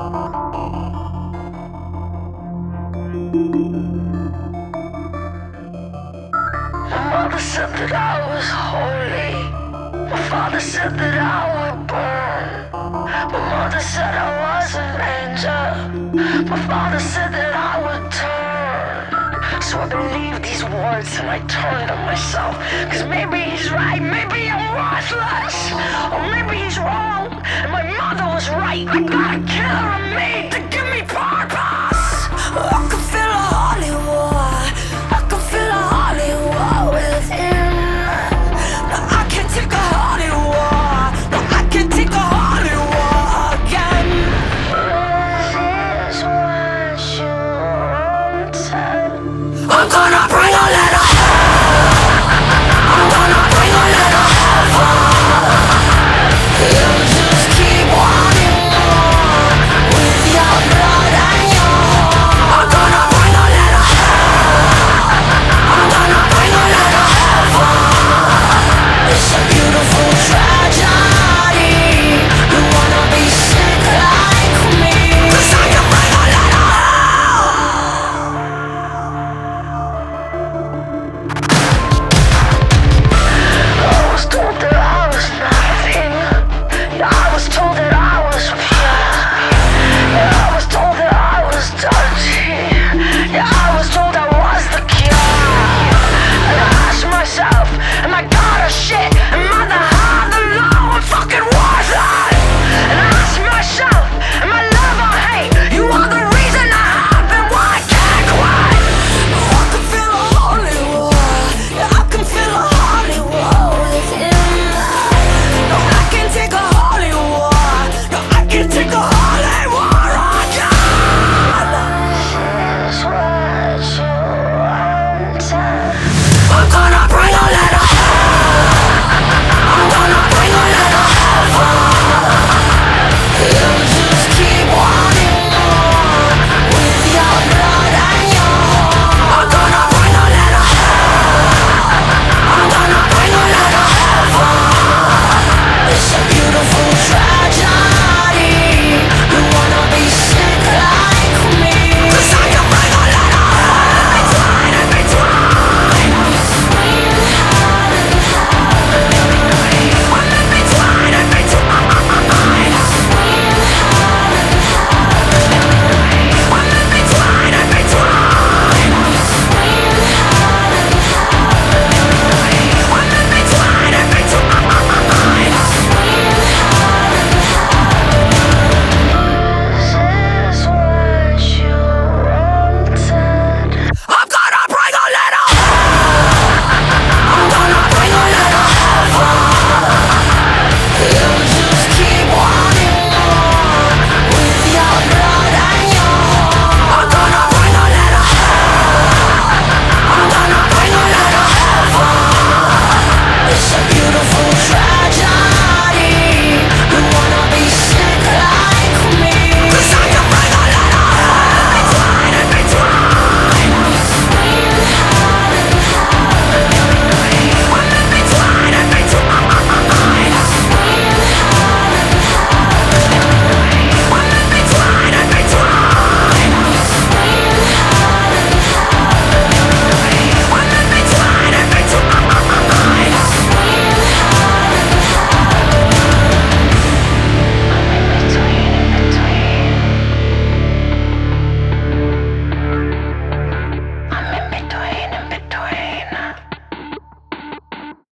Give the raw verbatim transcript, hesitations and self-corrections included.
My mother said that I was holy. My father said that I would burn. My mother said I was an angel. My father said that I would turn. So I believed these words and I turned on myself. Cause maybe he's right, maybe I'm worthless. Or maybe he's wrong and my mother was right. I gotta kill her